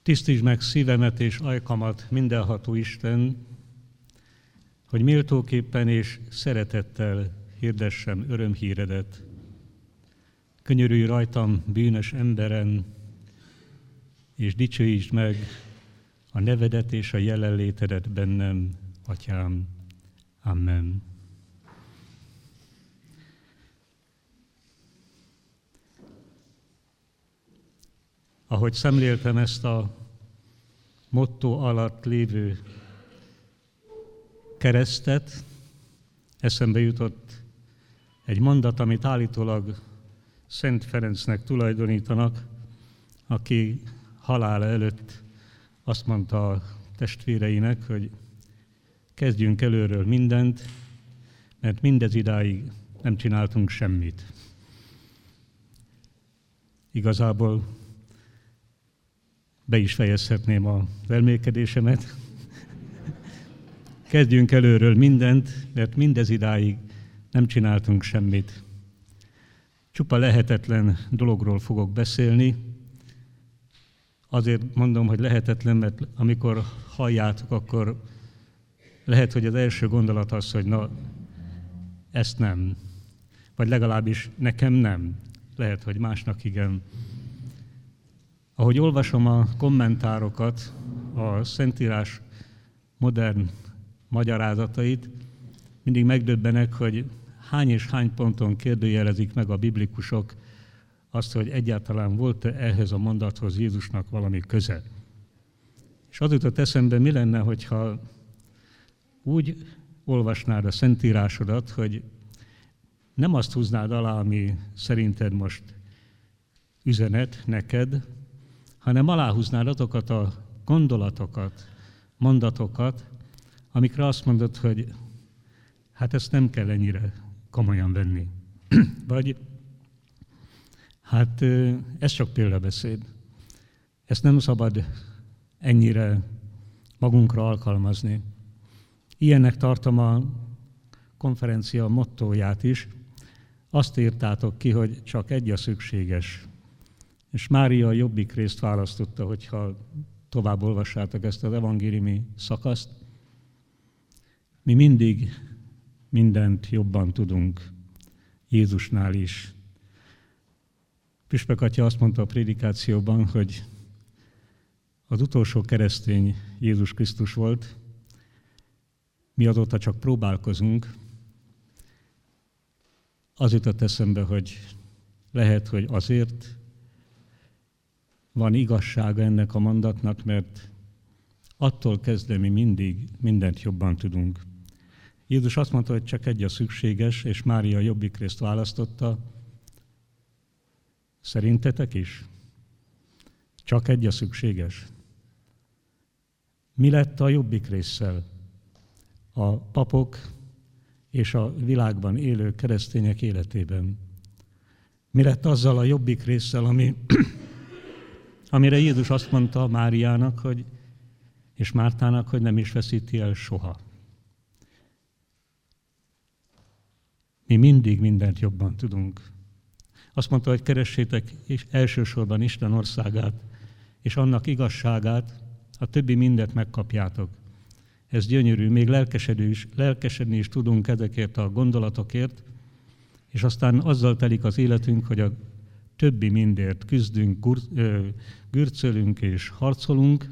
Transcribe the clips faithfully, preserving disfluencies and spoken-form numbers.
Tisztítsd meg szívemet és ajkamat, mindenható Isten, hogy méltóképpen és szeretettel hirdessem örömhíredet. Könyörülj rajtam, bűnös emberen, és dicsőítsd meg a nevedet és a jelenlétedet bennem, Atyám. Amen. Ahogy szemléltem ezt a motto alatt lévő keresztet, eszembe jutott egy mondat, amit állítólag Szent Ferencnek tulajdonítanak, aki halála előtt azt mondta a testvéreinek, hogy kezdjünk előről mindent, mert mindez idáig nem csináltunk semmit. Igazából be is fejezhetném az elmélkedésemet. Kezdjünk előről mindent, mert mindez idáig nem csináltunk semmit. Csupa lehetetlen dologról fogok beszélni. Azért mondom, hogy lehetetlen, mert amikor halljátok, akkor lehet, hogy az első gondolat az, hogy na, ezt nem. Vagy legalábbis nekem nem. Lehet, hogy másnak igen. Ahogy olvasom a kommentárokat, a Szentírás modern magyarázatait, mindig megdöbbenek, hogy hány és hány ponton kérdőjelezik meg a biblikusok azt, hogy egyáltalán volt-e ehhez a mondathoz Jézusnak valami köze. És az jutott eszembe, mi lenne, hogyha úgy olvasnád a Szentírásodat, hogy nem azt húznád alá, ami szerinted most üzenet neked, hanem aláhúznád azokat a gondolatokat, mondatokat, amikre azt mondod, hogy hát ezt nem kell ennyire komolyan venni. Vagy hát ez csak példabeszéd. Ezt nem szabad ennyire magunkra alkalmazni. Ilyennek tartom a konferencia mottóját is. Azt írtátok ki, hogy csak egy a szükséges. És Mária a jobbik részt választotta, hogyha tovább olvassátok ezt az evangéliumi szakaszt. Mi mindig mindent jobban tudunk, Jézusnál is. Püspök atya azt mondta a prédikációban, hogy az utolsó keresztény Jézus Krisztus volt, mi azóta csak próbálkozunk. Az jutott eszembe, hogy lehet, hogy azért van igazsága ennek a mondatnak, mert attól kezdve mi mindig mindent jobban tudunk. Jézus azt mondta, hogy csak egy a szükséges, és Mária a jobbik részt választotta. Szerintetek is? Csak egy a szükséges. Mi lett a jobbik résszel? A papok és a világban élő keresztények életében. Mi lett azzal a jobbik résszel, ami, amire Jézus azt mondta Máriának, hogy, és Mártának, hogy nem is veszíti el soha. Mi mindig mindent jobban tudunk. Azt mondta, hogy keressétek és elsősorban Isten országát, és annak igazságát, a többi mindet megkapjátok. Ez gyönyörű, még lelkesedő is, lelkesedni is tudunk ezekért a gondolatokért, és aztán azzal telik az életünk, hogy a többi mindért küzdünk, gur, ö, gürcölünk és harcolunk,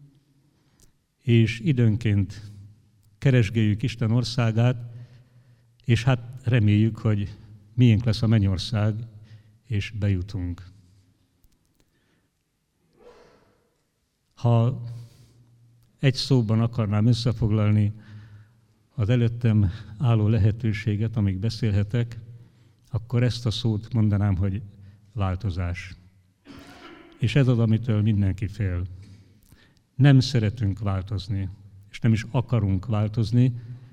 és időnként keresgéljük Isten országát, és hát reméljük, hogy miénk lesz a mennyország, és bejutunk. Ha egy szóban akarnám összefoglalni az előttem álló lehetőséget, amíg beszélhetek, akkor ezt a szót mondanám, hogy változás. És ez az, amitől mindenki fél. Nem szeretünk változni, és nem is akarunk változni.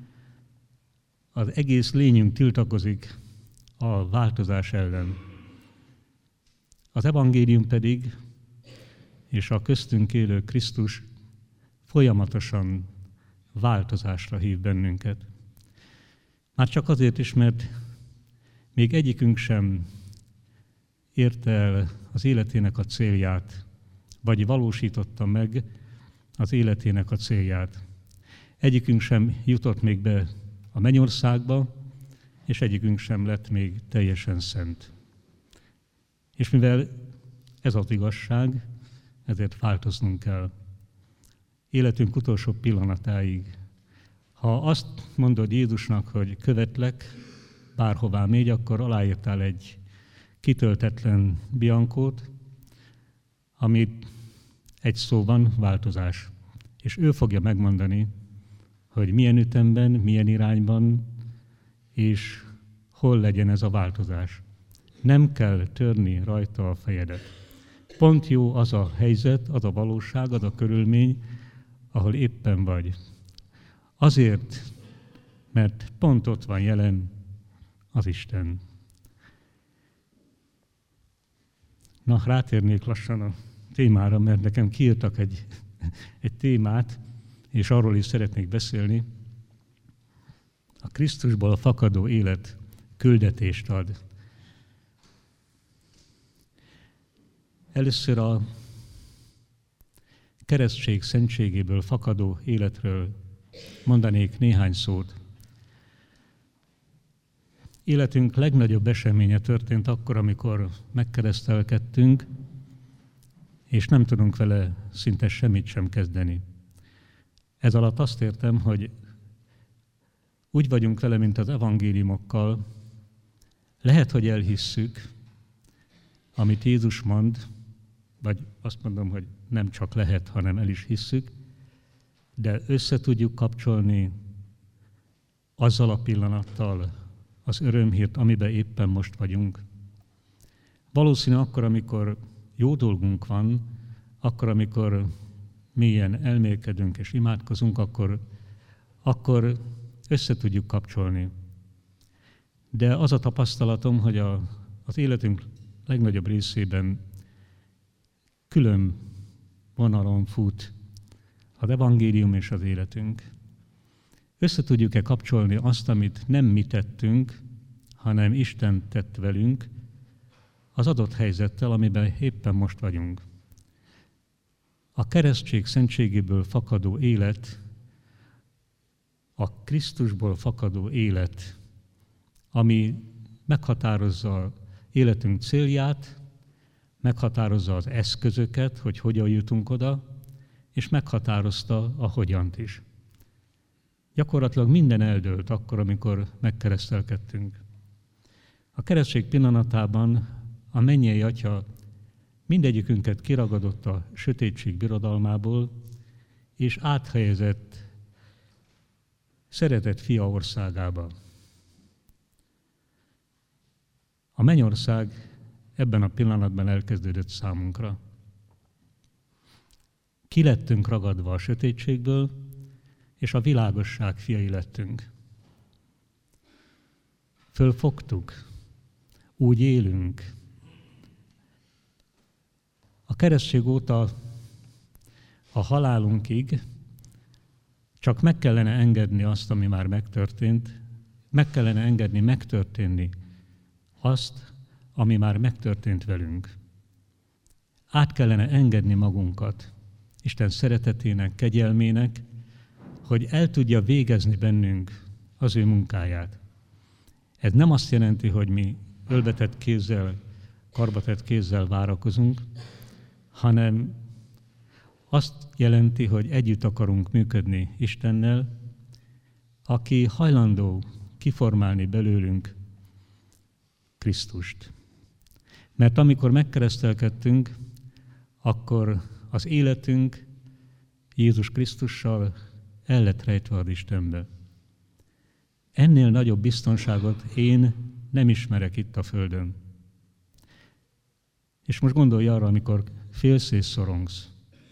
Az egész lényünk tiltakozik a változás ellen. Az evangélium pedig, és a köztünk élő Krisztus folyamatosan változásra hív bennünket. Már csak azért is, mert még egyikünk sem érte el az életének a célját vagy valósította meg az életének a célját. Egyikünk sem jutott még be a mennyországba, és egyikünk sem lett még teljesen szent. És mivel ez az igazság, ezért változnunk kell. Életünk utolsó pillanatáig. Ha azt mondod Jézusnak, hogy követlek, bárhová mégy, akkor aláírtál egy kitöltetlen biankót, amit egy szóban változás. És ő fogja megmondani, hogy milyen ütemben, milyen irányban, és hol legyen ez a változás. Nem kell törni rajta a fejedet. Pont jó az a helyzet, az a valóság, az a körülmény, ahol éppen vagy. Azért, mert pont ott van jelen az Isten. Na, rátérnék lassan a témára, mert nekem kiírtak egy, egy témát, és arról is szeretnék beszélni. A Krisztusból fakadó élet küldetést ad. Először a keresztség szentségéből fakadó életről mondanék néhány szót. Életünk legnagyobb eseménye történt akkor, amikor megkeresztelkedtünk, és nem tudunk vele szinte semmit sem kezdeni. Ez alatt azt értem, hogy úgy vagyunk vele, mint az evangéliumokkal. Lehet, hogy elhisszük, amit Jézus mond, vagy azt mondom, hogy nem csak lehet, hanem el is hisszük, de össze tudjuk kapcsolni azzal a pillanattal az örömhírt, amiben éppen most vagyunk. Valószínű akkor, amikor jó dolgunk van, akkor, amikor mélyen elmélkedünk és imádkozunk, akkor, akkor össze tudjuk kapcsolni. De az a tapasztalatom, hogy a, az életünk legnagyobb részében külön vonalon fut az evangélium és az életünk. Össze tudjuk-e kapcsolni azt, amit nem mi tettünk, hanem Isten tett velünk, az adott helyzettel, amiben éppen most vagyunk. A keresztség szentségéből fakadó élet, a Krisztusból fakadó élet, ami meghatározza életünk célját, meghatározza az eszközöket, hogy hogyan jutunk oda, és meghatározta a hogyant is. Gyakorlatilag minden eldőlt akkor, amikor megkeresztelkedtünk. A keresztség pillanatában a mennyei Atya mindegyikünket kiragadott a sötétség birodalmából, és áthelyezett szeretett fia országába. A mennyország ebben a pillanatban elkezdődött számunkra. Ki lettünk ragadva a sötétségből, és a világosság fiai lettünk. Fölfogtuk, úgy élünk. A keresztség óta a halálunkig csak meg kellene engedni azt, ami már megtörtént, meg kellene engedni megtörténni azt, ami már megtörtént velünk. Át kellene engedni magunkat Isten szeretetének, kegyelmének, hogy el tudja végezni bennünk az ő munkáját. Ez nem azt jelenti, hogy mi ölbetett kézzel, karbatett kézzel várakozunk, hanem azt jelenti, hogy együtt akarunk működni Istennel, aki hajlandó kiformálni belőlünk Krisztust. Mert amikor megkeresztelkedtünk, akkor az életünk Jézus Krisztussal el lett rejtve az Istenbe. Ennél nagyobb biztonságot én nem ismerek itt a Földön. És most gondolj arra, amikor félsz és szorongsz.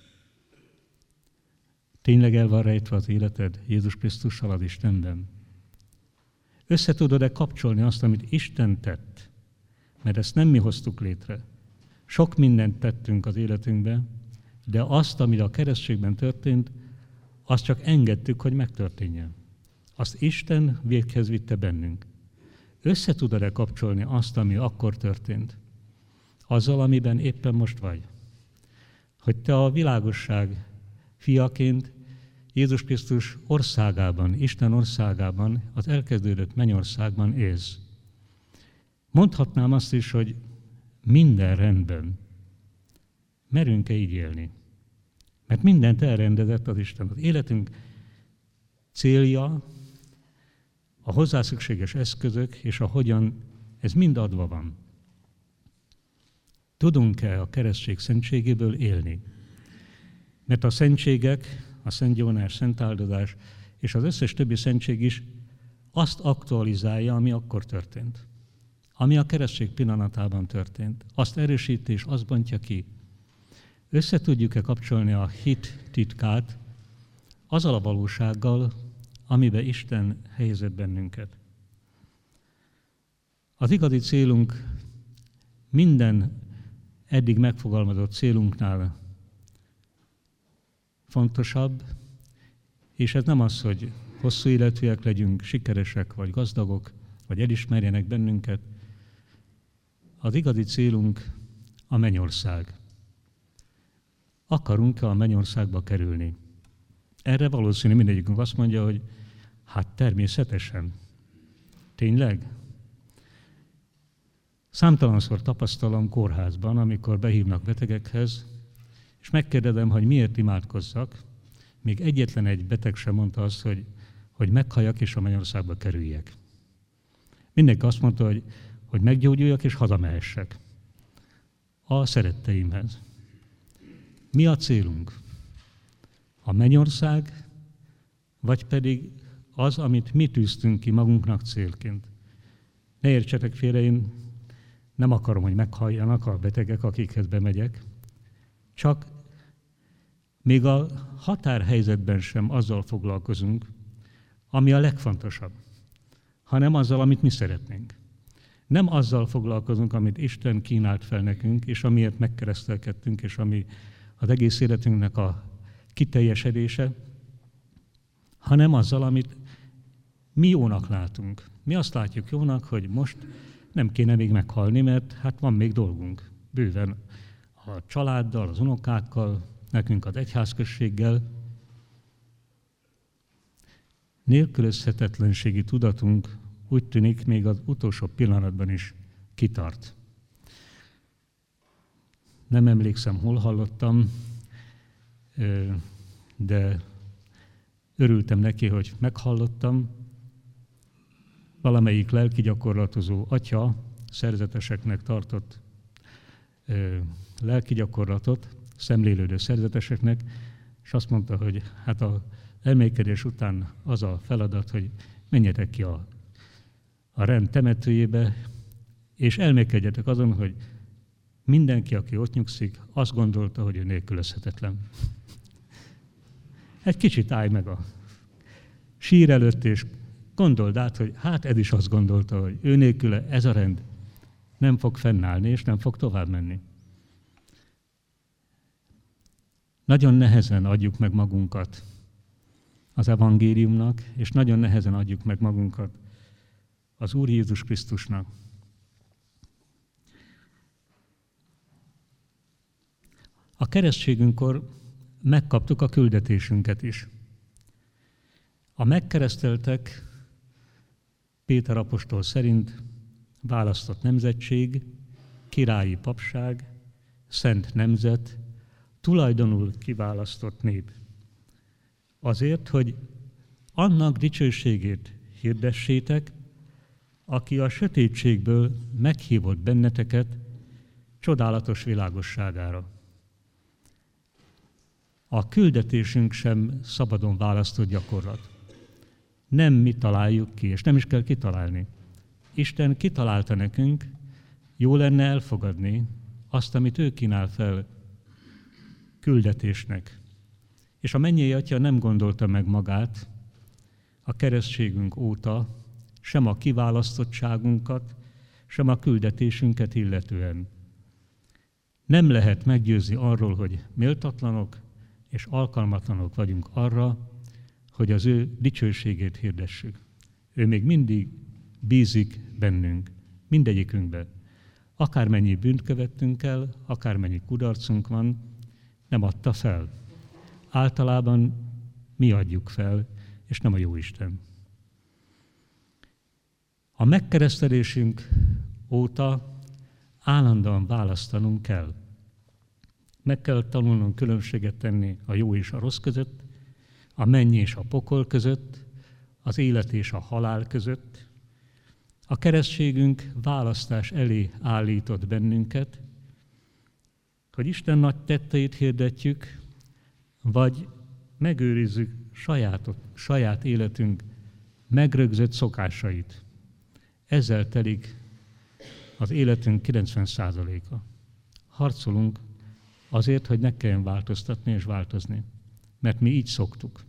Tényleg el van rejtve az életed Jézus Krisztussal az Istenben? Össze tudod-e kapcsolni azt, amit Isten tett? Mert ezt nem mi hoztuk létre. Sok mindent tettünk az életünkbe, de azt, ami a keresztségben történt, azt csak engedtük, hogy megtörténjen. Azt Isten véghez vitte bennünk. Össze tudod-e kapcsolni azt, ami akkor történt, azzal, amiben éppen most vagy? hogy te a világosság fiaként Jézus Krisztus országában, Isten országában, az elkezdődött mennyországban élsz. Mondhatnám azt is, hogy minden rendben. Merünk-e így élni? Mert mindent elrendezett az Isten. Az életünk célja, a hozzá szükséges eszközök és a hogyan, ez mind adva van. Tudunk-e a keresztség szentségéből élni? Mert a szentségek, a szentgyónás, szentáldozás és az összes többi szentség is azt aktualizálja, ami akkor történt. Ami a keresztség pillanatában történt. Azt erősíti és azt bontja ki. Össze tudjuk-e kapcsolni a hit titkát azzal a valósággal, amiben Isten helyezett bennünket. Az igazi célunk minden eddig megfogalmazott célunknál fontosabb, és ez nem az, hogy hosszú életűek legyünk, sikeresek vagy gazdagok, vagy elismerjenek bennünket. Az igazi célunk a mennyország. Akarunk-e a mennyországba kerülni? Erre valószínű mindegyikünk azt mondja, hogy hát természetesen. Tényleg? Számtalanszor tapasztalom kórházban, amikor behívnak betegekhez, és megkérdezem, hogy miért imádkozzak, még egyetlen egy beteg sem mondta azt, hogy, hogy meghalljak és a mennyországba kerüljek. Mindenki azt mondta, hogy, hogy meggyógyuljak és hazamehessek a szeretteimhez. Mi a célunk? A mennyország, vagy pedig az, amit mi tűztünk ki magunknak célként? Ne értsetek félre, én nem akarom, hogy meghalljanak a betegek, akikhez bemegyek, csak még a határhelyzetben sem azzal foglalkozunk, ami a legfontosabb, hanem azzal, amit mi szeretnénk. Nem azzal foglalkozunk, amit Isten kínált fel nekünk, és amiért megkeresztelkedtünk, és ami az egész életünknek a kiteljesedése, hanem azzal, amit mi jónak látunk. Mi azt látjuk jónak, hogy most nem kéne még meghalni, mert hát van még dolgunk. Bőven a családdal, az unokákkal, nekünk az egyházközséggel. Nélkülözhetetlenségi tudatunk úgy tűnik még az utolsó pillanatban is kitart. Nem emlékszem, hol hallottam, de örültem neki, hogy meghallottam. Valamelyik lelki gyakorlatozó atya szerzeteseknek tartott lelki gyakorlatot, szemlélődő szerzeteseknek, és azt mondta, hogy hát az elmélkedés után az a feladat, hogy menjetek ki a, a rend temetőjébe, és elmélkedjetek azon, hogy mindenki, aki ott nyugszik, azt gondolta, hogy ő nélkülözhetetlen. Egy kicsit állj meg a sír előtt, és gondold át, hogy hát ez is azt gondolta, hogy ő nélküle ez a rend nem fog fennállni, és nem fog tovább menni. Nagyon nehezen adjuk meg magunkat az evangéliumnak, és nagyon nehezen adjuk meg magunkat az Úr Jézus Krisztusnak. A keresztségünkkor megkaptuk a küldetésünket is. A megkereszteltek Péter apostol szerint választott nemzetség, királyi papság, szent nemzet, tulajdonul kiválasztott nép. Azért, hogy annak dicsőségét hirdessétek, aki a sötétségből meghívott benneteket csodálatos világosságára. A küldetésünk sem szabadon választott gyakorlat. Nem mi találjuk ki, és nem is kell kitalálni. Isten kitalálta nekünk, jó lenne elfogadni azt, amit ő kínál fel küldetésnek. És a mennyei Atya nem gondolta meg magát a keresztségünk óta, sem a kiválasztottságunkat, sem a küldetésünket illetően. Nem lehet meggyőzni arról, hogy méltatlanok és alkalmatlanok vagyunk arra, hogy az ő dicsőségét hirdessük. Ő még mindig bízik bennünk, mindegyikünkben. Akármennyi bűnt követtünk el, akármennyi kudarcunk van, nem adta fel. Általában mi adjuk fel, és nem a Jóisten. A megkeresztelésünk óta állandóan választanunk kell. Meg kell tanulnunk különbséget tenni a jó és a rossz között, a menny és a pokol között, az élet és a halál között. A keresztségünk választás elé állított bennünket, hogy Isten nagy tetteit hirdetjük, vagy megőrizzük sajátot, saját életünk megrögzött szokásait. Ezzel telik az életünk kilencven százaléka. Harcolunk azért, hogy ne kelljen változtatni és változni, mert mi így szoktuk.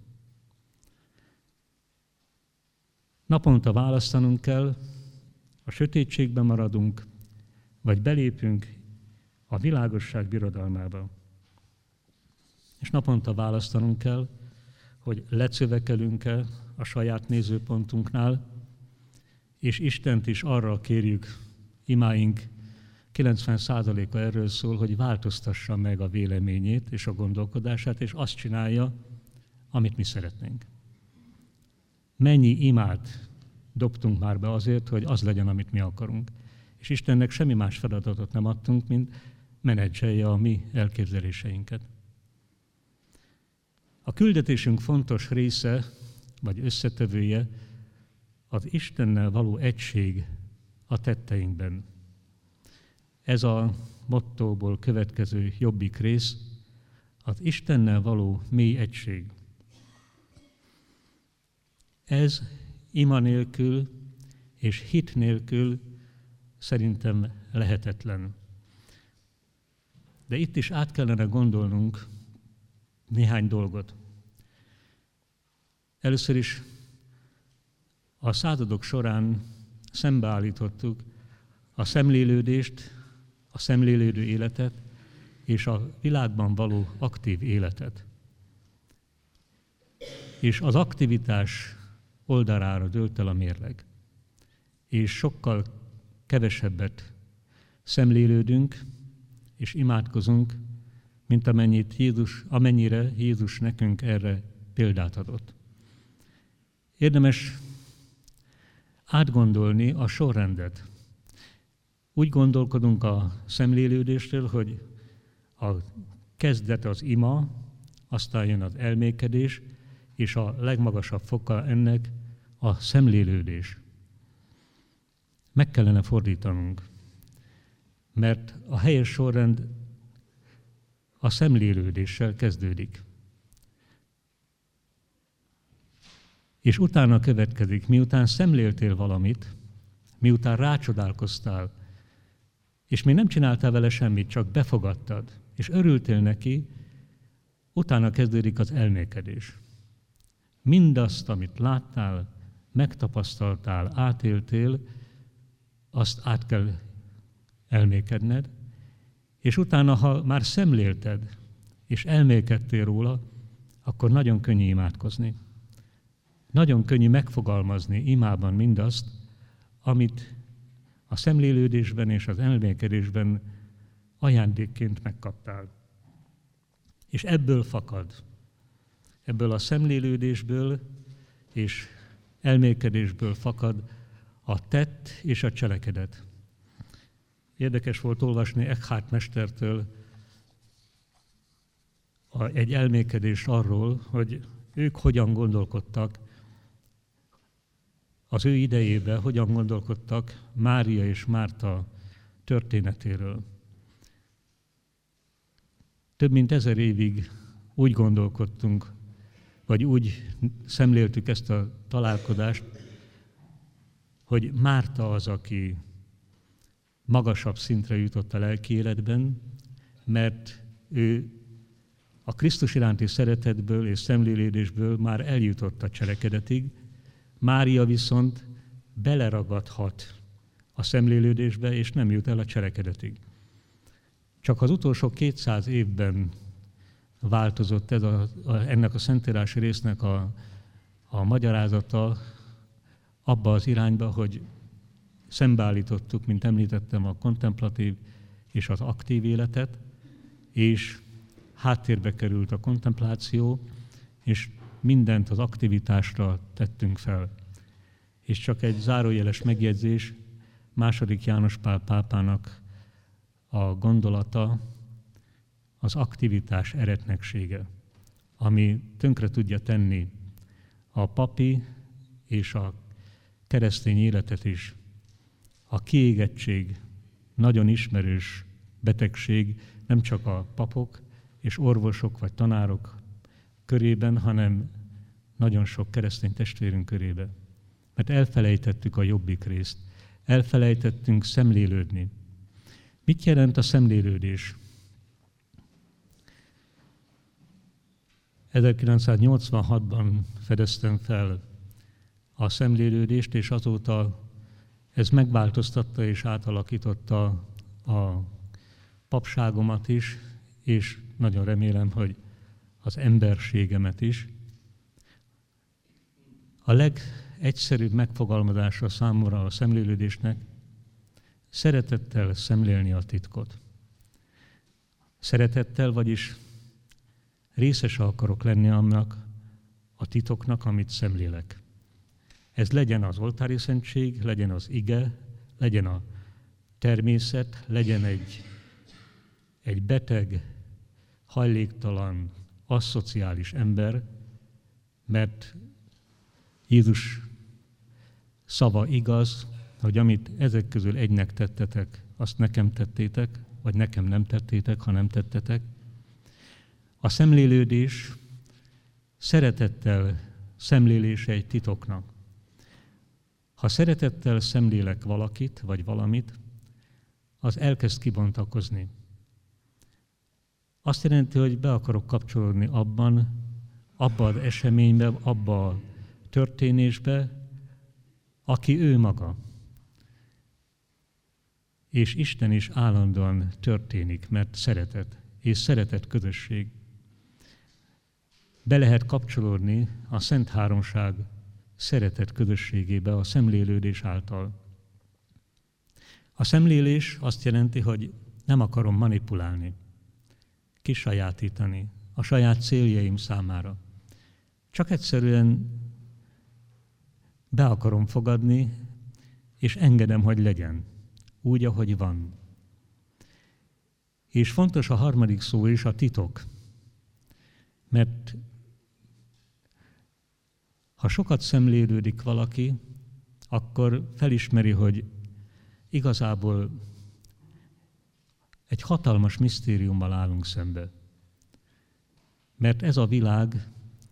Naponta választanunk kell, a sötétségben maradunk, vagy belépünk a világosság birodalmába. És naponta választanunk kell, hogy lecövekelünk-e a saját nézőpontunknál, és Istent is arra kérjük, imáink kilencven százaléka erről szól, hogy változtassa meg a véleményét és a gondolkodását, és azt csinálja, amit mi szeretnénk. Mennyi imát dobtunk már be azért, hogy az legyen, amit mi akarunk. És Istennek semmi más feladatot nem adtunk, mint menedzselje a mi elképzeléseinket. A küldetésünk fontos része, vagy összetevője az Istennel való egység a tetteinkben. Ez a mottóból következő jobbik rész, az Istennel való mély egység. Ez ima nélkül és hit nélkül szerintem lehetetlen. De itt is át kellene gondolnunk néhány dolgot. Először is a századok során szembeállítottuk a szemlélődést, a szemlélődő életet és a világban való aktív életet. És az aktivitás oldalára dőlt el a mérleg. És sokkal kevesebbet szemlélődünk és imádkozunk, mint amennyit Jézus, amennyire Jézus nekünk erre példát adott. Érdemes átgondolni a sorrendet. Úgy gondolkodunk a szemlélődésről, hogy a kezdet az ima, aztán jön az elmékedés, és a legmagasabb foka ennek a szemlélődés. Meg kellene fordítanunk, mert a helyes sorrend a szemlélődéssel kezdődik. És utána következik, miután szemléltél valamit, miután rácsodálkoztál, és még nem csináltál vele semmit, csak befogadtad, és örültél neki, utána kezdődik az elmékedés. Mindazt, amit láttál, megtapasztaltál, átéltél, azt át kell elmékedned, és utána, ha már szemlélted, és elmékedtél róla, akkor nagyon könnyű imádkozni. Nagyon könnyű megfogalmazni imában mindazt, amit a szemlélődésben és az elmékedésben ajándékként megkaptál. És ebből fakad, ebből a szemlélődésből és elmékedésből fakad a tett és a cselekedet. Érdekes volt olvasni Eckhart mestertől egy elmékedést arról, hogy ők hogyan gondolkodtak az ő idejében, hogyan gondolkodtak Mária és Márta történetéről. Több mint ezer évig úgy gondolkodtunk, vagy úgy szemléltük ezt a találkozást, hogy Márta az, aki magasabb szintre jutott a lelki életben, mert ő a Krisztus iránti szeretetből és szemlélődésből már eljutott a cselekedetig, Mária viszont beleragadhat a szemlélődésbe, és nem jut el a cselekedetig. Csak az utolsó kétszáz évben változott ez a, a, ennek a szentírási résznek a, a magyarázata abba az irányba, hogy szembeállítottuk, mint említettem, a kontemplatív és az aktív életet, és háttérbe került a kontempláció, és mindent az aktivitásra tettünk fel. És csak egy zárójeles megjegyzés, második János Pál pápának a gondolata az aktivitás eretneksége, ami tönkre tudja tenni a papi és a keresztény életet is. A kiégettség nagyon ismerős betegség nem csak a papok és orvosok vagy tanárok körében, hanem nagyon sok keresztény testvérünk körében. Mert elfelejtettük a jobbik részt. Elfelejtettünk szemlélődni. Mit jelent a szemlélődés? ezerkilencszáznyolcvanhatban fedeztem fel a szemlélődést, és azóta ez megváltoztatta és átalakította a papságomat is, és nagyon remélem, hogy az emberségemet is. A legegyszerűbb megfogalmazása számomra a szemlélődésnek szeretettel szemlélni a titkot. Szeretettel, vagyis részes akarok lenni annak a titoknak, amit szemlélek. Ez legyen az oltári szentség, legyen az ige, legyen a természet, legyen egy, egy beteg, hajléktalan, aszociális ember, mert Jézus szava igaz, hogy amit ezek közül egynek tettetek, azt nekem tettétek, vagy nekem nem tettétek, ha nem tettetek. A szemlélődés szeretettel szemlélése egy titoknak. Ha szeretettel szemlélek valakit, vagy valamit, az elkezd kibontakozni. Azt jelenti, hogy be akarok kapcsolódni abban, abba az eseménybe, abba a történésbe, aki ő maga. És Isten is állandóan történik, mert szeretet, és szeretet közösség. Be lehet kapcsolódni a Szent Háromság szeretet közösségébe a szemlélődés által. A szemlélés azt jelenti, hogy nem akarom manipulálni, kisajátítani a saját céljaim számára. Csak egyszerűen be akarom fogadni, és engedem, hogy legyen, úgy, ahogy van. És fontos a harmadik szó is, a titok. Mert ha sokat szemlélődik valaki, akkor felismeri, hogy igazából egy hatalmas misztériummal állunk szembe. Mert ez a világ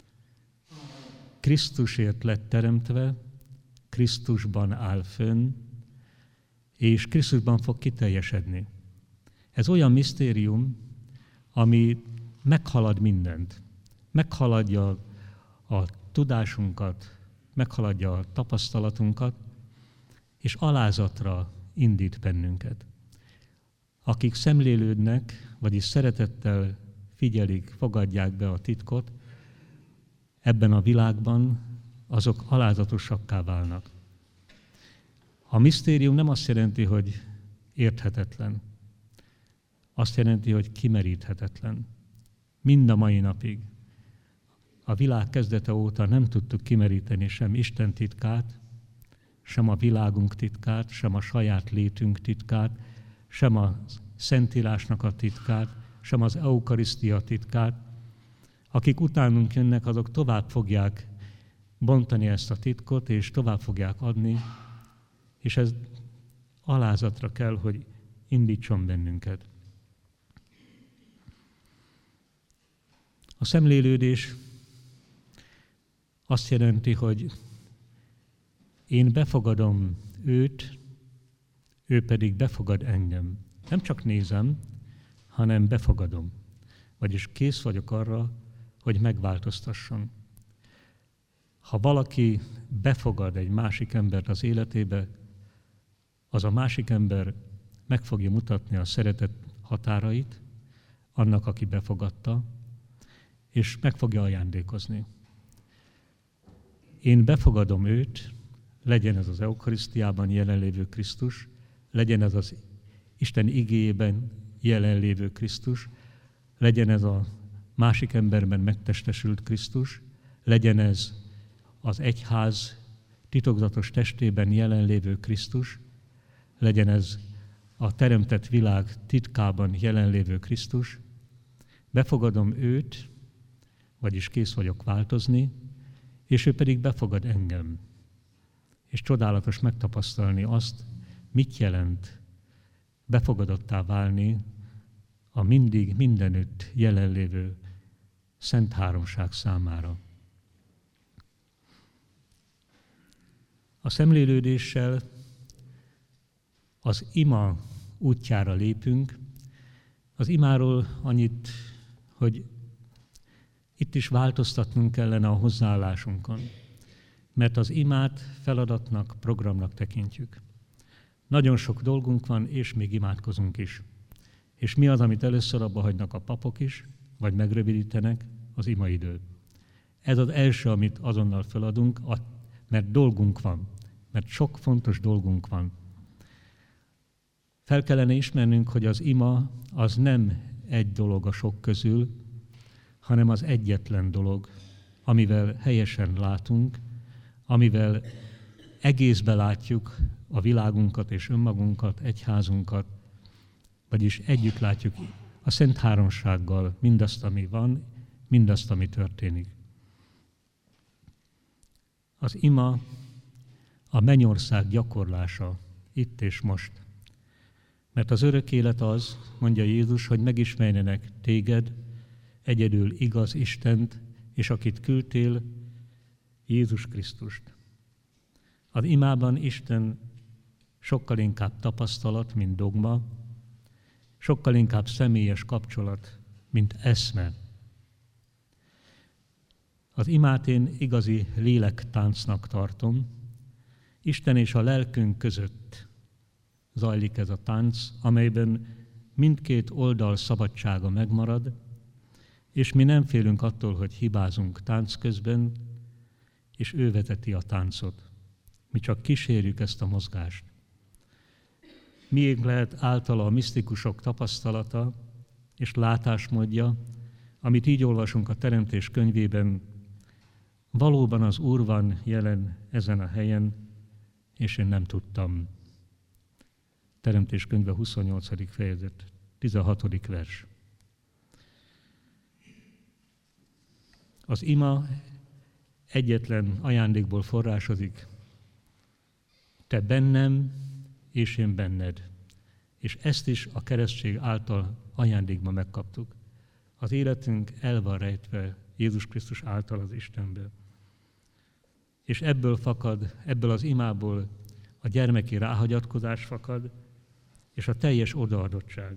Krisztusért lett teremtve, Krisztusban áll fönn, és Krisztusban fog kiteljesedni. Ez olyan misztérium, ami meghalad mindent. Meghaladja a tudásunkat, meghaladja a tapasztalatunkat, és alázatra indít bennünket. Akik szemlélődnek, vagyis szeretettel figyelik, fogadják be a titkot, ebben a világban azok alázatosakká válnak. A misztérium nem azt jelenti, hogy érthetetlen. Azt jelenti, hogy kimeríthetetlen. Mind a mai napig. A világ kezdete óta nem tudtuk kimeríteni sem Isten titkát, sem a világunk titkát, sem a saját létünk titkát, sem a Szentírásnak a titkát, sem az eukarisztia titkát. Akik utánunk jönnek, azok tovább fogják bontani ezt a titkot, és tovább fogják adni, és ez alázatra kell, hogy indítson bennünket. A szemlélődés azt jelenti, hogy én befogadom őt, ő pedig befogad engem. Nem csak nézem, hanem befogadom. Vagyis kész vagyok arra, hogy megváltoztasson. Ha valaki befogad egy másik embert az életébe, az a másik ember meg fogja mutatni a szeretet határait annak, aki befogadta, és meg fogja ajándékozni. Én befogadom őt, legyen ez az eukarisztiában jelenlévő Krisztus, legyen ez az Isten igéjében jelenlévő Krisztus, legyen ez az másik emberben megtestesült Krisztus, legyen ez az egyház titokzatos testében jelenlévő Krisztus, legyen ez a teremtett világ titkában jelenlévő Krisztus, befogadom őt, vagyis kész vagyok változni, és ő pedig befogad engem. És csodálatos megtapasztalni azt, mit jelent befogadottá válni a mindig mindenütt jelenlévő Szent Háromság számára. A szemlélődéssel az ima útjára lépünk. Az imáról annyit, hogy itt is változtatnunk kellene a hozzáállásunkon, mert az imát feladatnak, programnak tekintjük. Nagyon sok dolgunk van, és még imádkozunk is. És mi az, amit először abba hagynak a papok is, vagy megrövidítenek? Az imaidő. Ez az első, amit azonnal feladunk, mert dolgunk van, mert sok fontos dolgunk van. Fel kellene ismernünk, hogy az ima az nem egy dolog a sok közül, hanem az egyetlen dolog, amivel helyesen látunk, amivel egészbe látjuk a világunkat és önmagunkat, egyházunkat, vagyis együtt látjuk a Szent Háromsággal mindazt, ami van, mindazt, ami történik. Az ima a mennyország gyakorlása itt és most. Mert az örök élet az, mondja Jézus, hogy megismerjenek téged, egyedül igaz Istent, és akit küldtél, Jézus Krisztust. Az imában Isten sokkal inkább tapasztalat, mint dogma, sokkal inkább személyes kapcsolat, mint eszme. Az imát én igazi lélektáncnak tartom. Isten és a lelkünk között zajlik ez a tánc, amelyben mindkét oldal szabadsága megmarad, és mi nem félünk attól, hogy hibázunk tánc közben, és ő vezeti a táncot. Mi csak kísérjük ezt a mozgást. Miénk lehet általa a misztikusok tapasztalata és látásmódja, amit így olvasunk a Teremtés könyvében, valóban az Úr van jelen ezen a helyen, és én nem tudtam. Teremtés könyve huszonnyolcadik fejezet, tizenhatodik vers. Az ima egyetlen ajándékból forrásozik. Te bennem, és én benned. És ezt is a keresztség által ajándékban megkaptuk. Az életünk el van rejtve Jézus Krisztus által az Istenbe. És ebből fakad, ebből az imából a gyermeki ráhagyatkozás fakad, és a teljes odaadottság.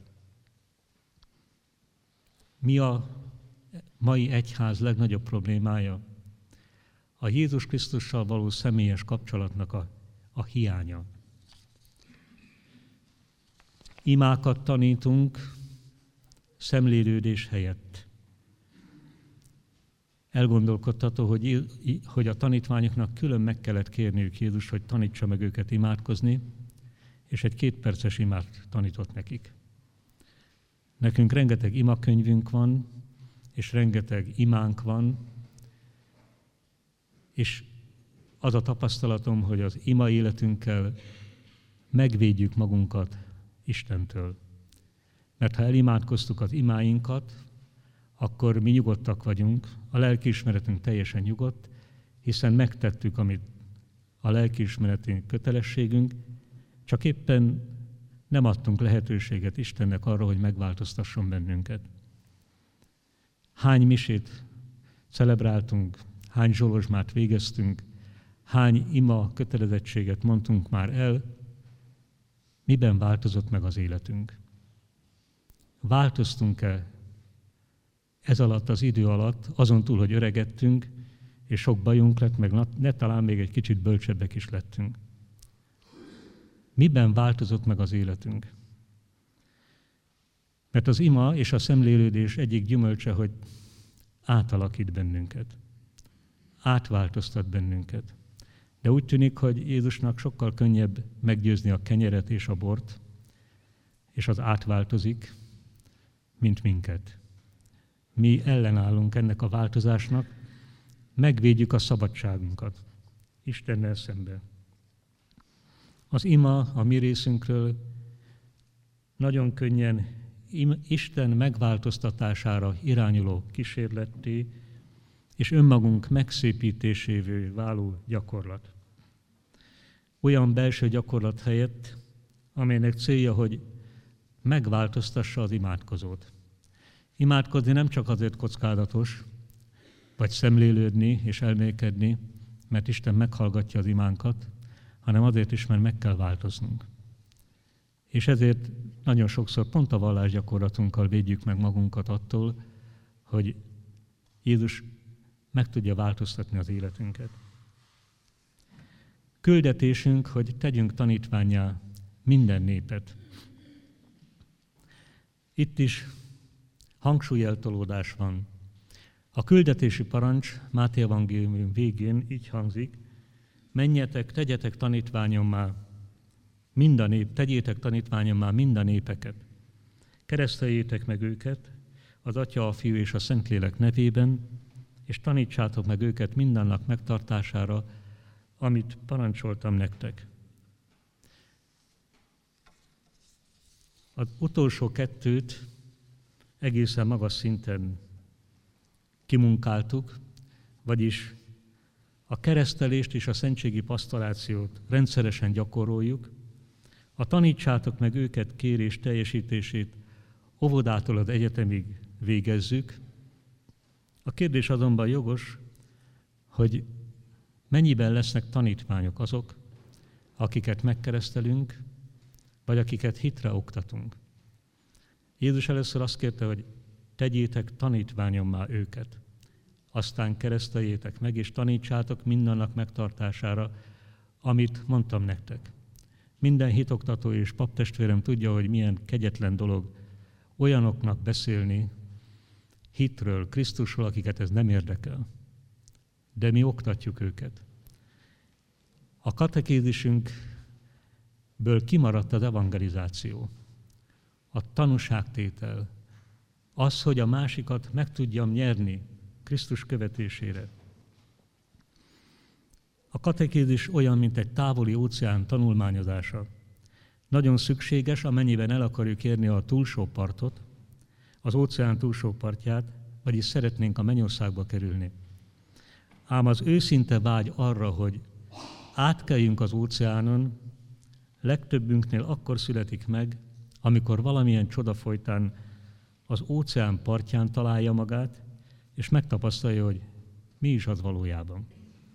Mi a mai egyház legnagyobb problémája? A Jézus Krisztussal való személyes kapcsolatnak a, a hiánya. Imákat tanítunk szemlélődés helyett. Elgondolkodtató, hogy, hogy a tanítványoknak külön meg kellett kérniük Jézus, hogy tanítsa meg őket imádkozni, és egy kétperces imát tanított nekik. Nekünk rengeteg imakönyvünk van, és rengeteg imánk van, és az a tapasztalatom, hogy az ima életünkkel megvédjük magunkat Istentől. Mert ha elimádkoztuk az imáinkat, akkor mi nyugodtak vagyunk, a lelkiismeretünk teljesen nyugodt, hiszen megtettük, amit a lelkiismereti kötelességünk, csak éppen nem adtunk lehetőséget Istennek arra, hogy megváltoztasson bennünket. Hány misét celebráltunk, hány zsolozsmát végeztünk, hány ima kötelezettséget mondtunk már el, miben változott meg az életünk? Változtunk-e ez alatt az idő alatt, azon túl, hogy öregedtünk, és sok bajunk lett, meg ne talán még egy kicsit bölcsebbek is lettünk? Miben változott meg az életünk? Mert az ima és a szemlélődés egyik gyümölcse, hogy átalakít bennünket. Átváltoztat bennünket. De úgy tűnik, hogy Jézusnak sokkal könnyebb meggyőzni a kenyeret és a bort, és az átváltozik, mint minket. mi ellenállunk ennek a változásnak, megvédjük a szabadságunkat Istennel szemben. Az ima a mi részünkről nagyon könnyen Isten megváltoztatására irányuló kísérletté és önmagunk megszépítésévé váló gyakorlat. Olyan belső gyakorlat helyett, amelynek célja, hogy megváltoztassa az imádkozót. Imádkozni nem csak azért kockázatos, vagy szemlélődni és elmélkedni, mert Isten meghallgatja az imánkat, hanem azért is, mert meg kell változnunk. És ezért nagyon sokszor pont a vallásgyakorlatunkkal védjük meg magunkat attól, hogy Jézus meg tudja változtatni az életünket. Küldetésünk, hogy tegyünk tanítvánnyá minden népet. Itt is hangsúlyeltolódás van. A küldetési parancs Máté evangélium végén így hangzik: menjetek, tegyetek tanítványommá mind a nép, tegyétek tanítványommá mind a népeket. Kereszteljétek meg őket az Atya, a Fiú és a Szentlélek nevében, és tanítsátok meg őket mindannak megtartására, amit parancsoltam nektek. Az utolsó kettőt egészen magas szinten kimunkáltuk, vagyis a keresztelést és a szentségi pasztorációt rendszeresen gyakoroljuk, a tanítsátok meg őket kérés teljesítését óvodától az egyetemig végezzük. A kérdés azonban jogos, hogy mennyiben lesznek tanítványok azok, akiket megkeresztelünk, vagy akiket hitre oktatunk. Jézus először azt kérte, hogy tegyétek tanítványommá őket, aztán kereszteljétek meg, és tanítsátok mindannak megtartására, amit mondtam nektek. Minden hitoktató és paptestvérem tudja, hogy milyen kegyetlen dolog olyanoknak beszélni hitről, Krisztusról, akiket ez nem érdekel. De mi oktatjuk őket. A katekézisünkből kimaradt az evangelizáció, a tanúságtétel, az, hogy a másikat meg tudjam nyerni Krisztus követésére. A katekézis olyan, mint egy távoli óceán tanulmányozása. Nagyon szükséges, amennyiben el akarjuk érni a túlsó partot, az óceán túlsó partját, vagyis szeretnénk a mennyországba kerülni. Ám az őszinte vágy arra, hogy átkeljünk az óceánon, legtöbbünknél akkor születik meg, amikor valamilyen csoda folytán az óceán partján találja magát, és megtapasztalja, hogy mi is az valójában.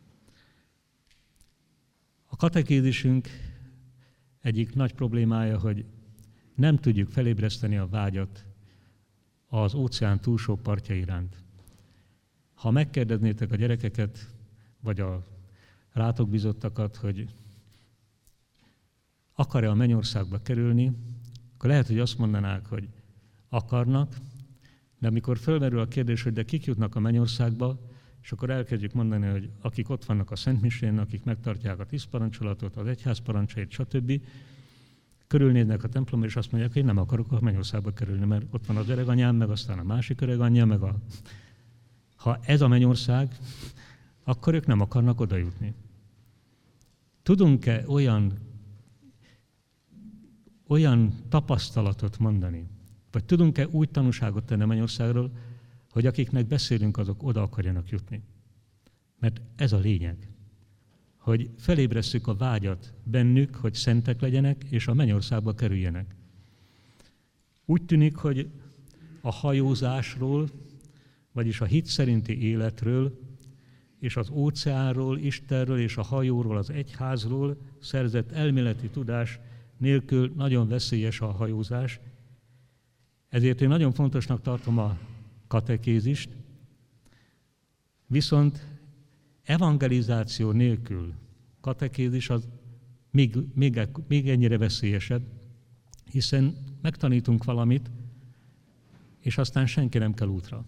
A katekézisünk egyik nagy problémája, hogy nem tudjuk felébreszteni a vágyat az óceán túlsó partja iránt. Ha megkérdeznétek a gyerekeket, vagy a rátok bizottakat, hogy akar-e a mennyországba kerülni, akkor lehet, hogy azt mondanák, hogy akarnak, de amikor fölmerül a kérdés, hogy de kik jutnak a mennyországba, és akkor elkezdjük mondani, hogy akik ott vannak a Szentmisén, akik megtartják a tíz parancsolatot, az egyház parancsait, stb., körülnéznek a templomba, és azt mondják, hogy én nem akarok a mennyországba kerülni, mert ott van az öreganyám, meg aztán a másik öreganyja, meg a... Ha ez a mennyország, akkor ők nem akarnak oda jutni. Tudunk-e olyan, olyan tapasztalatot mondani, vagy tudunk-e úgy tanúságot tenni a mennyországról, hogy akiknek beszélünk, azok oda akarjanak jutni? Mert ez a lényeg, hogy felébresszük a vágyat bennük, hogy szentek legyenek, és a mennyországba kerüljenek. Úgy tűnik, hogy a hajózásról, vagyis a hit szerinti életről, és az óceánról, Istenről és a hajóról, az egyházról szerzett elméleti tudás nélkül nagyon veszélyes a hajózás. Ezért én nagyon fontosnak tartom a katekézist, viszont evangelizáció nélkül katekézis az még, még, még ennyire veszélyesebb, hiszen megtanítunk valamit, és aztán senki nem kell útra.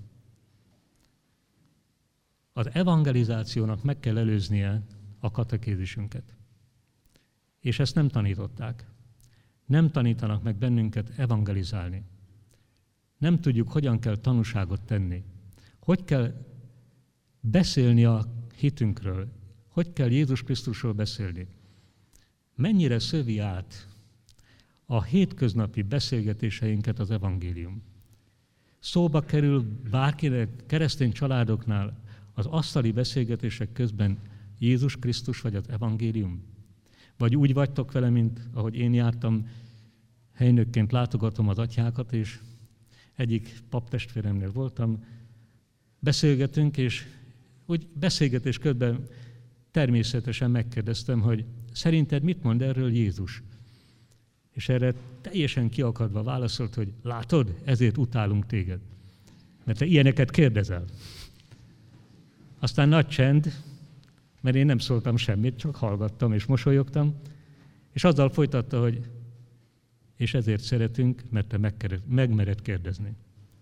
Az evangelizációnak meg kell előznie a katekézisünket. És ezt nem tanították. Nem tanítanak meg bennünket evangelizálni. Nem tudjuk, hogyan kell tanúságot tenni. Hogy kell beszélni a hitünkről. Hogy kell Jézus Krisztusról beszélni. Mennyire szövi át a hétköznapi beszélgetéseinket az evangélium. Szóba kerül bárkinek, keresztény családoknál az asztali beszélgetések közben Jézus Krisztus vagy az evangélium? Vagy úgy vagytok vele, mint ahogy én jártam, helynökként látogatom az atyákat, és egyik paptestvéremnél voltam, beszélgetünk, és úgy beszélgetés közben természetesen megkérdeztem, hogy szerinted mit mond erről Jézus? És erre teljesen kiakadva válaszolt, hogy látod, ezért utálunk téged. Mert te ilyeneket kérdezel. Aztán nagy csend, mert én nem szóltam semmit, csak hallgattam és mosolyogtam, és azzal folytatta, hogy és ezért szeretünk, mert te megmered kérdezni.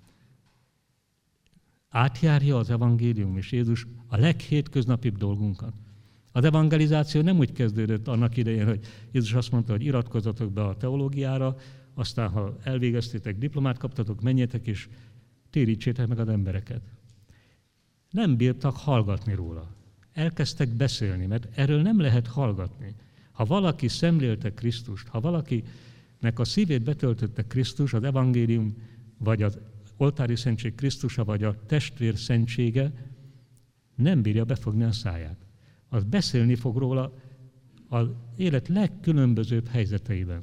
Átjárja az evangélium és Jézus a leghétköznapibb dolgunkat. Az evangelizáció nem úgy kezdődött annak idején, hogy Jézus azt mondta, hogy iratkozzatok be a teológiára, aztán ha elvégeztétek, diplomát kaptatok, menjetek és térítsétek meg az embereket. Nem bírtak hallgatni róla. Elkezdtek beszélni, mert erről nem lehet hallgatni. Ha valaki szemlélte Krisztust, ha valakinek a szívét betöltötte Krisztus, az evangélium, vagy az oltári szentség Krisztusa, vagy a testvér szentsége, nem bírja befogni a száját. Az beszélni fog róla az élet legkülönbözőbb helyzeteiben.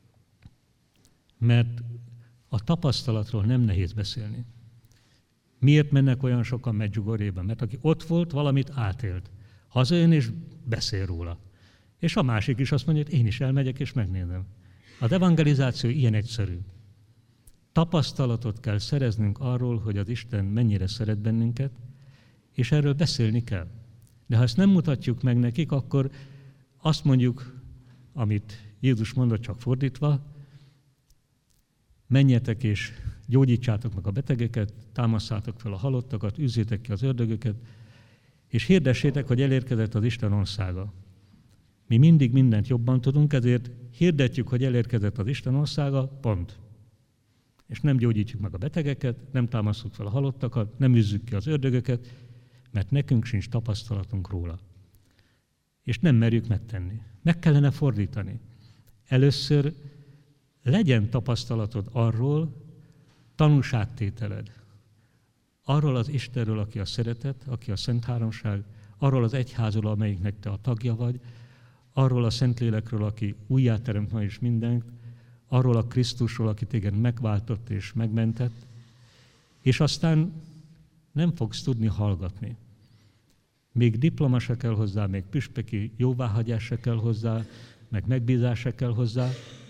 Mert a tapasztalatról nem nehéz beszélni. Miért mennek olyan sokan Medjugorjébe? Mert aki ott volt, valamit átélt. Hazajön és beszél róla. És a másik is azt mondja, hogy én is elmegyek és megnézem. Az evangelizáció ilyen egyszerű. Tapasztalatot kell szereznünk arról, hogy az Isten mennyire szeret bennünket, és erről beszélni kell. De ha ezt nem mutatjuk meg nekik, akkor azt mondjuk, amit Jézus mondott, csak fordítva, menjetek és gyógyítsátok meg a betegeket, támasszátok fel a halottakat, üzzétek ki az ördögöket, és hirdessétek, hogy elérkezett az Isten országa. Mi mindig mindent jobban tudunk, ezért hirdetjük, hogy elérkezett az Isten országa, pont. És nem gyógyítjuk meg a betegeket, nem támasztjuk fel a halottakat, nem üzzük ki az ördögöket, mert nekünk sincs tapasztalatunk róla. És nem merjük megtenni. Meg kellene fordítani. Először legyen tapasztalatod arról, tanúságtételed. Arról az Istenről, aki a szeretet, aki a Szent Háromság, arról az egyházról, amelyiknek te a tagja vagy, arról a Szentlélekről, aki újjáteremt ma is mindent, arról a Krisztusról, aki téged megváltott és megmentett, és aztán nem fogsz tudni hallgatni. Még diploma se kell hozzá, még püspöki jóváhagyás se kell hozzá, meg megbízás se kell hozzá.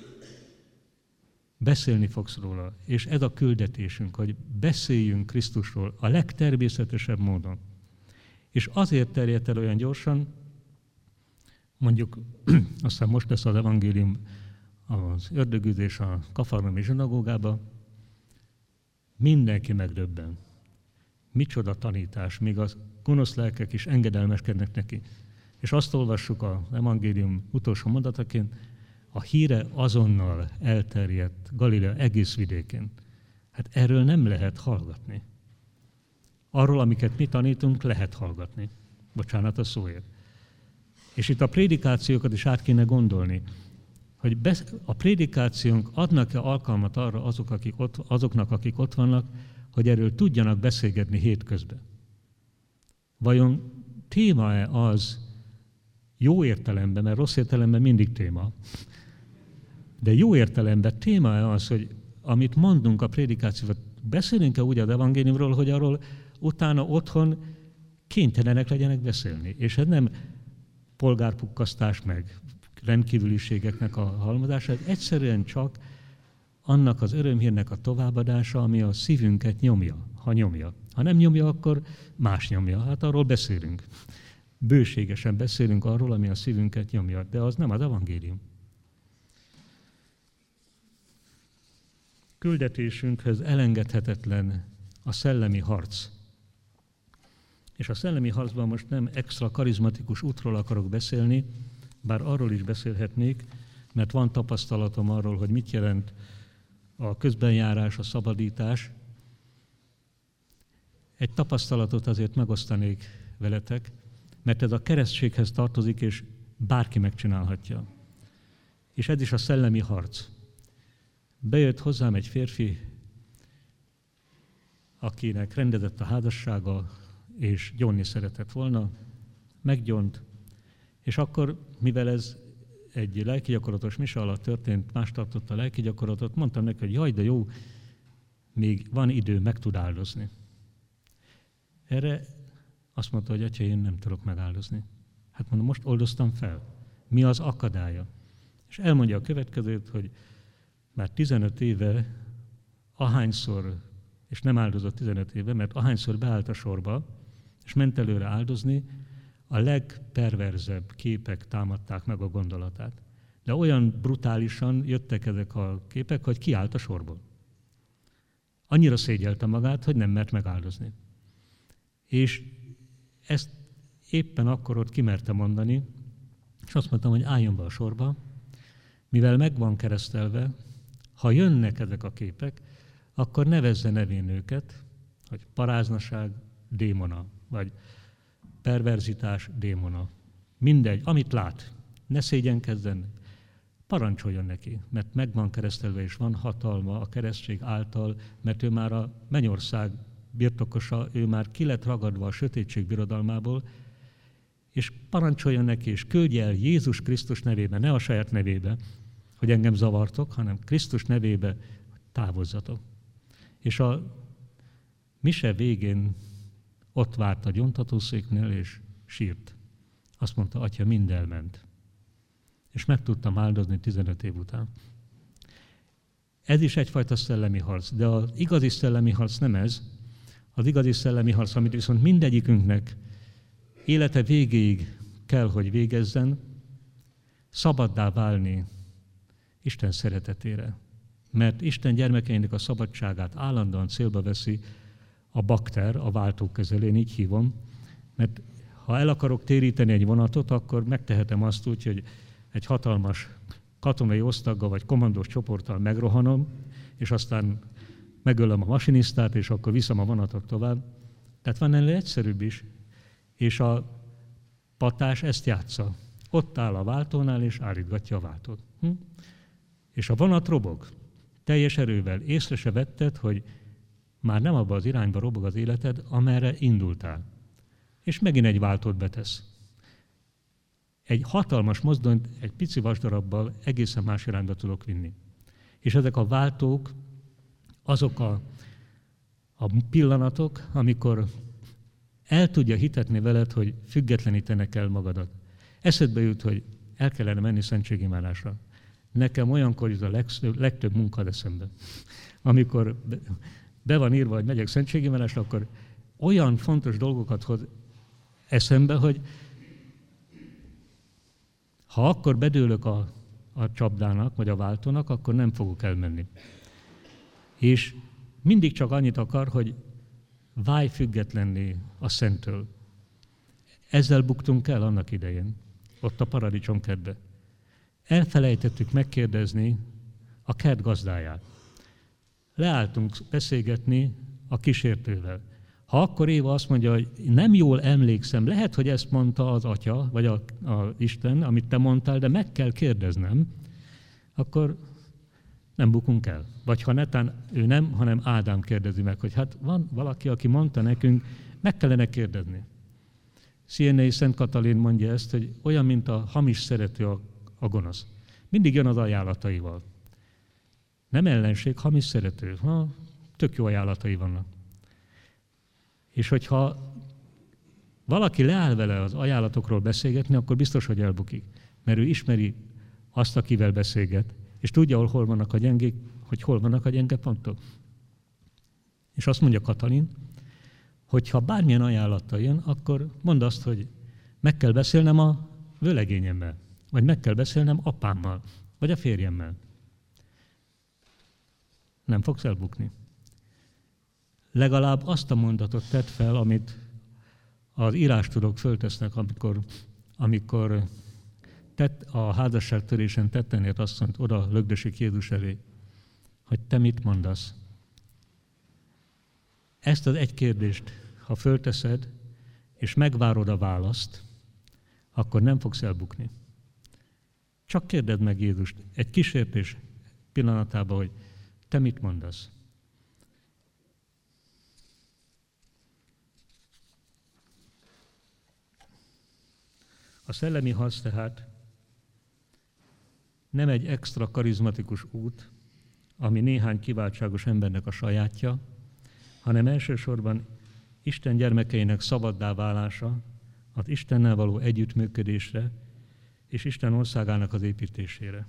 Beszélni fogsz róla, és ez a küldetésünk, hogy beszéljünk Krisztusról a legtermészetesebb módon. És azért terjedt el olyan gyorsan, mondjuk, aztán most lesz az evangélium az ördögüzés a kafarnaumi zsinagógába, mindenki megdöbben. Micsoda tanítás, még az gonosz lelkek is engedelmeskednek neki. És azt olvassuk az evangélium utolsó mondataként, a híre azonnal elterjedt Galilea egész vidékén. Hát erről nem lehet hallgatni. Arról, amiket mi tanítunk, lehet hallgatni. Bocsánat a szóért. És itt a prédikációkat is át kéne gondolni, hogy a prédikációnk adnak-e alkalmat arra azok, akik ott, azoknak, akik ott vannak, hogy erről tudjanak beszélgetni hétközben. Vajon téma-e az, jó értelemben, mert rossz értelemben mindig téma, de jó értelemben téma-e az, hogy amit mondunk a prédikációval, beszélünk-e úgy az evangéliumról, hogy arról utána otthon kénytelenek legyenek beszélni. És ez nem polgárpukkasztás meg rendkívüliségeknek a halmozása, ez egyszerűen csak annak az örömhírnek a továbbadása, ami a szívünket nyomja, ha nyomja. Ha nem nyomja, akkor más nyomja. Hát arról beszélünk. Bőségesen beszélünk arról, ami a szívünket nyomja, de az nem az evangélium. Küldetésünkhöz elengedhetetlen a szellemi harc. És a szellemi harcban most nem extra karizmatikus útról akarok beszélni, bár arról is beszélhetnék, mert van tapasztalatom arról, hogy mit jelent a közbenjárás, a szabadítás. Egy tapasztalatot azért megosztanék veletek, mert ez a keresztséghez tartozik, és bárki megcsinálhatja. És ez is a szellemi harc. Bejött hozzám egy férfi, akinek rendezett a házassága, és gyónni szeretett volna, meggyónt, és akkor, mivel ez egy lelkigyakorlatos mise alatt történt, más tartotta a lelkigyakorlatot, mondtam neki, hogy jaj, de jó, még van idő, meg tud áldozni. Erre azt mondta, hogy atya, én nem tudok megáldozni. Hát mondom, most oldoztam fel. Mi az akadálya? És elmondja a következőt, hogy már tizenöt éve, ahányszor, és nem áldozott tizenöt éve, mert ahányszor beállt a sorba, és ment előre áldozni, a legperverzebb képek támadták meg a gondolatát. De olyan brutálisan jöttek ezek a képek, hogy kiállt a sorból. Annyira szégyelte magát, hogy nem mert megáldozni. És ezt éppen akkor ott kimerte mondani, és azt mondtam, hogy álljon be a sorba, mivel meg van keresztelve, ha jönnek ezek a képek, akkor nevezze nevén őket, hogy paráznaság, démona, vagy perverzitás, démona. Mindegy, amit lát, ne szégyenkezzen, parancsoljon neki, mert meg van keresztelve, és van hatalma a keresztség által, mert ő már a mennyország birtokosa, ő már ki lett ragadva a sötétség birodalmából, és parancsoljon neki, és küldje el Jézus Krisztus nevébe, ne a saját nevébe, hogy engem zavartok, hanem Krisztus nevébe távozzatok. És a mise végén ott várt a gyóntatószéknél, és sírt. Azt mondta, atya, mind elment. És meg tudtam áldozni tizenöt év után. Ez is egyfajta szellemi harc, de az igazi szellemi harc nem ez. Az igazi szellemi harc, amit viszont mindegyikünknek élete végéig kell, hogy végezzen, szabaddá válni Isten szeretetére. Mert Isten gyermekeinek a szabadságát állandóan célba veszi a bakter, a váltóközel, én így hívom, mert ha el akarok téríteni egy vonatot, akkor megtehetem azt úgy, hogy egy hatalmas katonai osztaggal vagy kommandós csoporttal megrohanom, és aztán megölöm a masinisztát, és akkor viszem a vonatot tovább. Tehát van ennél egyszerűbb is. És a patás ezt játsza. Ott áll a váltónál, és állítgatja a váltót. Hm? És a vonat robog. Teljes erővel. Észre se vetted, hogy már nem abba az irányba robog az életed, amerre indultál. És megint egy váltót betesz. Egy hatalmas mozdonyt egy pici vasdarabbal egészen más irányba tudok vinni. És ezek a váltók azok a, a pillanatok, amikor el tudja hitetni veled, hogy függetlenítenek el magadat. Eszedbe jut, hogy el kellene menni szentségimádásra. Nekem olyankor jut a legtöbb, legtöbb munka eszembe. Amikor be, be van írva, hogy megyek szentségimádásra, akkor olyan fontos dolgokat hoz eszembe, hogy ha akkor bedőlök a, a csapdának, vagy a váltónak, akkor nem fogok elmenni. És mindig csak annyit akar, hogy válj függetlenné a Szenttől. Ezzel buktunk el annak idején, ott a paradicsom kertbe. Elfelejtettük megkérdezni a kert gazdáját. Leálltunk beszélgetni a kísértővel. Ha akkor Éva azt mondja, hogy nem jól emlékszem, lehet, hogy ezt mondta az atya, vagy a, a Isten, amit te mondtál, de meg kell kérdeznem, akkor nem bukunk el. Vagy ha netán ő nem, hanem Ádám kérdezi meg, hogy hát van valaki, aki mondta nekünk, meg kellene kérdezni. Sienei Szent Katalin mondja ezt, hogy olyan, mint a hamis szerető a, a gonosz. Mindig jön az ajánlataival. Nem ellenség, hamis szerető. Ha, tök jó ajánlatai vannak. És hogyha valaki leáll vele az ajánlatokról beszélgetni, akkor biztos, hogy elbukik. Mert ő ismeri azt, akivel beszélget, és tudja, hol, hol vannak a gyengék, hogy hol vannak a gyenge pontok. És azt mondja Katalin, hogy ha bármilyen ajánlattal jön, akkor mondd azt, hogy meg kell beszélnem a vőlegényemmel, vagy meg kell beszélnem apámmal, vagy a férjemmel. Nem fogsz elbukni. Legalább azt a mondatot tedd fel, amit az írástudók föltesznek, amikor, amikor tett, a házasságtörésen tetten ért asszonyt oda lögdösik Jézus elé. hogy te mit mondasz. Ezt az egy kérdést, ha fölteszed, és megvárod a választ, akkor nem fogsz elbukni. Csak kérdedd meg Jézust egy kísértés pillanatában, hogy te mit mondasz. A szellemi harc tehát nem egy extra karizmatikus út, ami néhány kiváltságos embernek a sajátja, hanem elsősorban Isten gyermekeinek szabaddá válása, az Istennel való együttműködésre és Isten országának az építésére.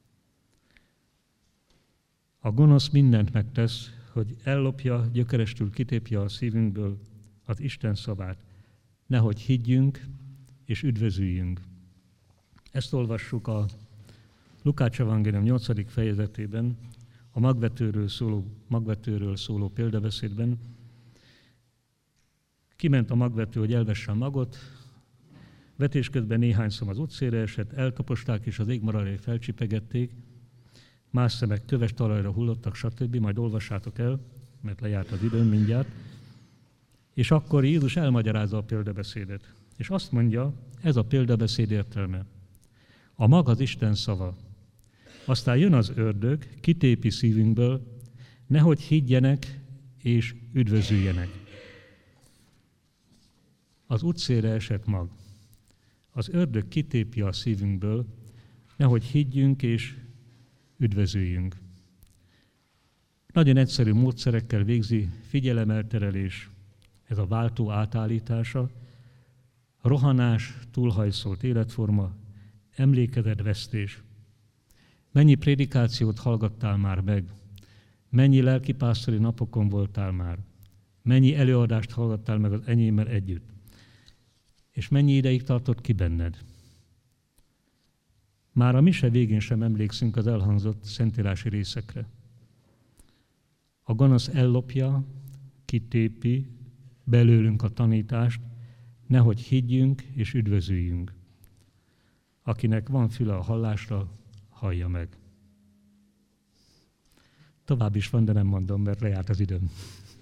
A gonosz mindent megtesz, hogy ellopja, gyökerestül kitépje a szívünkből az Isten szavát, nehogy higgyünk és üdvözüljünk. Ezt olvassuk a Lukács evangélium nyolcadik fejezetében, a magvetőről szóló, magvetőről szóló példabeszédben. Kiment a magvető, hogy elvesse a magot, vetés közben néhány szom az utcére esett, eltaposták és az égmararai felcsipegették, más szemek köves talajra hullottak, stb. Majd olvassátok el, mert lejárt az időn mindjárt. És akkor Jézus elmagyarázza a példabeszédet. És azt mondja, ez a példabeszéd értelme. A mag az Isten szava. Aztán jön az ördög, kitépi szívünkből, nehogy higgyenek és üdvözüljenek. Az útszélre esett mag. Az ördög kitépi a szívünkből, nehogy higgyünk és üdvözüljünk. Nagyon egyszerű módszerekkel végzi figyelemelterelés, ez a váltó átállítása, rohanás, túlhajszolt életforma, emlékezetvesztés. Mennyi prédikációt hallgattál már meg? Mennyi lelkipásztori napokon voltál már? Mennyi előadást hallgattál meg az enyémmel együtt? És mennyi ideig tartott ki benned? Már a mise végén sem emlékszünk az elhangzott szentírási részekre. A gonosz ellopja, kitépi belőlünk a tanítást, nehogy higgyünk és üdvözüljünk. Akinek van füle a hallásra, hallja meg. Tovább is van, de nem mondom, mert lejárt az időm.